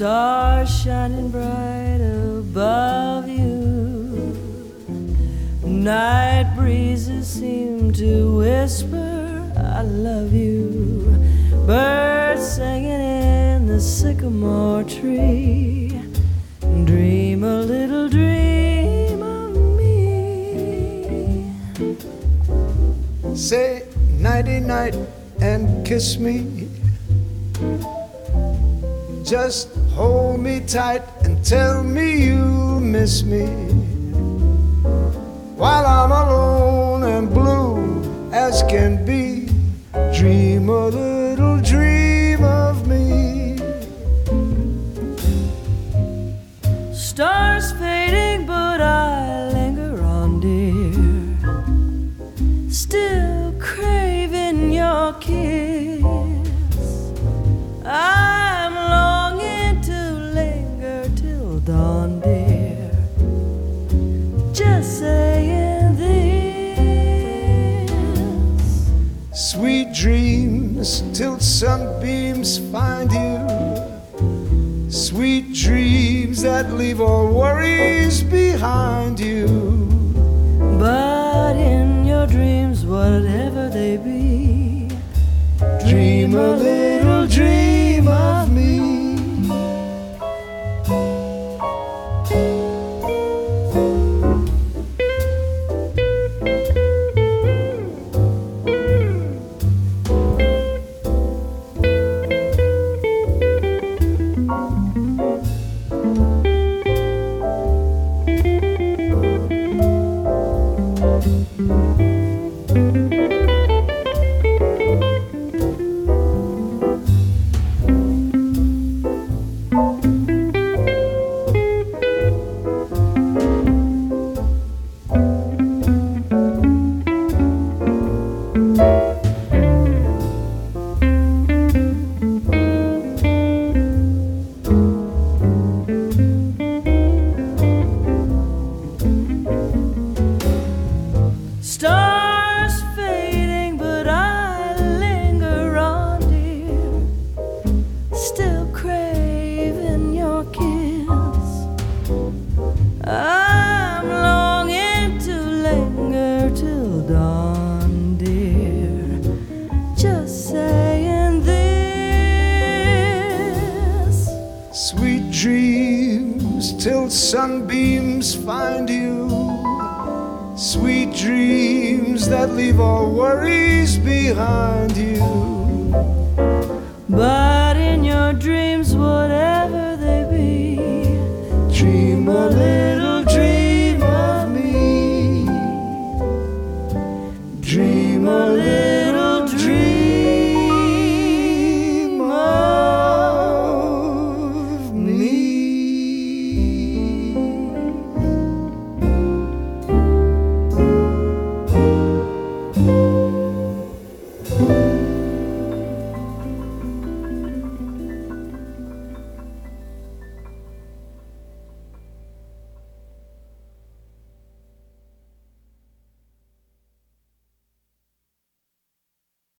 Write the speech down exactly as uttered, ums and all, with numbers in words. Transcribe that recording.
Stars shining bright above you. Night breezes seem to whisper, I love you. Birds singing in the sycamore tree. Dream a little dream of me. Say nighty-night and kiss me. Just hold me tight and tell me you miss me. While I'm alone and blue as can be, dream a little dream of me. Stars fading, but I linger on, dear. Still craving your kiss. I'm longing to linger till dawn, dear. Just saying this. Sweet dreams till sunbeams find you. Sweet dreams that leave all worries behind you. But in your dreams, whatever they be, Dream a little dream of me. Stars fading, but I linger on, dear. Still craving your kiss. I'm longing to linger till dawn, dear. Just saying this. Sweet dreams till sunbeams find you. Sweet dreams that leave all worries behind you. But in your dreams, whatever